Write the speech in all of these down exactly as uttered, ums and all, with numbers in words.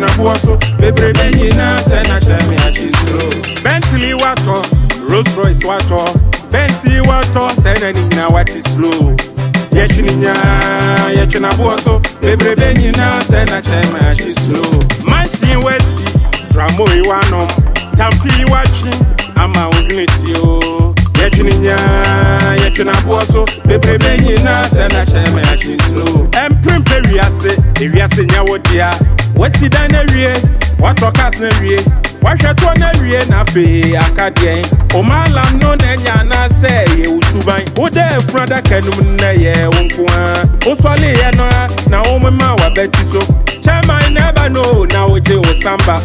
yetuna buoso bebre benyina se na chemi achi slow Bentley wato Rolls Royce wato Benzi wato se na nyina wati slow Yetuninya yetuna buoso bebre benyina se na chemi achi slow Machine wesi Ramo iwanom Tampi wachi ama ungniti o Yetuninya yetuna buoso bebre benyina se na chemi achi slow Emprimpe wiase wiase nyawo dia Wesi dan ewie watokas na wie wahweto na wie na fe akadien omalam no na nya na se ye usuban wode efrada kanum na ye wonkoa osole ye no na womma wabati so chairman never know na oje osamba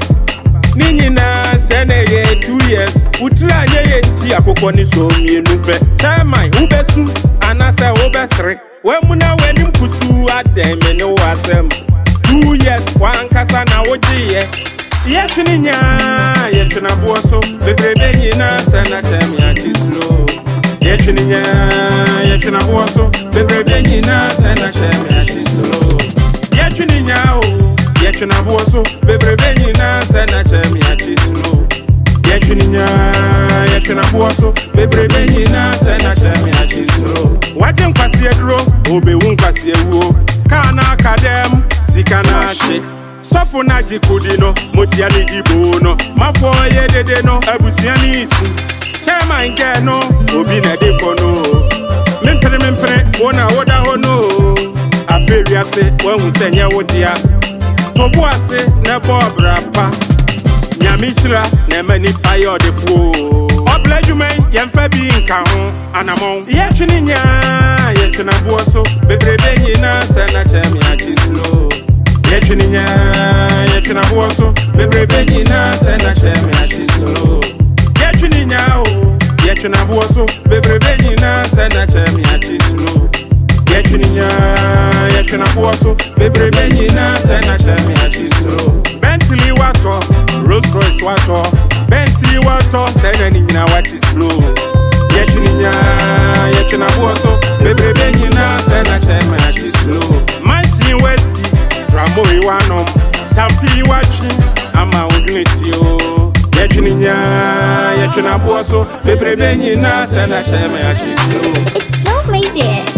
ninyina se na ye two years utra anye ye nti akokọ ni so mienu pe chairman ubesu anase ubesre wemuna wenim kusu adem ne wasem two years one kasa na wojiye yetuninya yetuna buoso bebre benyina sana chemi achi slow yetuninya yetuna buoso bebre benyina sana chemi achi slow yetuninya o yetuna buoso bebre benyina sana chemi achi slow yetuninya yetuna buoso bebre benyina sana chemi achi slow wajen kwasi edro obe wun kwasi ewo kana akadem sikana she Sofo na jikudino motia ni jibono mafo ye dede no abusiani isu chairman ge no obi na de kono mempere mempere wona woda hono aferi ase wanhu senye wodia tobo ase na bobrapa nyamishira na mani payo de fu oblajumen yemfa bi nka ho anamon yetwininya yetwina buoso bebrebe nyina sana chemi achi slow Yetuninya yetuna buoso bebre benyina se na chemi achi slow Yetuninya o yetuna buoso bebre benyina se na chemi achi slow Yetuninya yetuna buoso bebre benyina se na chemi achi slow Bentley wato Rolls Royce wato Benzi wato se na nyina wati slow Yetuninya yetuna buoso bebre benyina se na chemi achi slow Machine wesi Ramo iwanom Tampi wachi ama ungniti o Yetuninya yetuna buoso bebre benyina se na chemi achi slow It's Joe made it.